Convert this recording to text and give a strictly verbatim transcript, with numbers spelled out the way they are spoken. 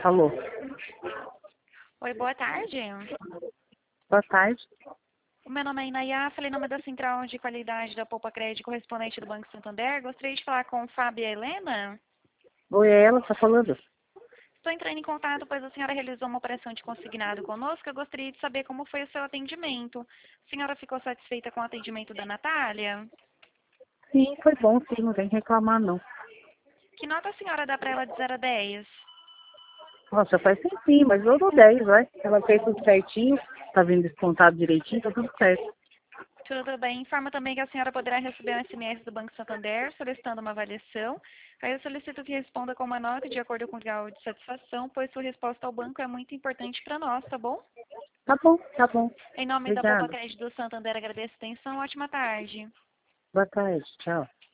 Alô, Oi, boa tarde. boa tarde. O meu nome é Inayá, falei em nome da Central de Qualidade da Poupa Crédito correspondente do Banco Santander. Gostaria de falar com o Fábio e a Helena. Oi, é ela, tá falando? Estou entrando em contato, pois a senhora realizou uma operação de consignado conosco. Eu gostaria de saber como foi o seu atendimento. A senhora ficou satisfeita com o atendimento da Natália? Sim, foi bom, sim, não vem reclamar, não. Que nota a senhora dá para ela de zero a dez? Nossa, faz tempinho, mas eu dou dez, vai. Ela fez tudo certinho, tá vindo descontado direitinho, tá tudo certo. Tudo bem. Informa também que a senhora poderá receber um S M S do Banco Santander solicitando uma avaliação. Aí eu solicito que responda com uma nota de acordo com o grau de satisfação, pois sua resposta ao banco é muito importante para nós, tá bom? Tá bom, tá bom. Em nome da Poupa Obrigada. Crédito do Santander, agradeço a atenção. Ótima tarde. Boa tarde, tchau.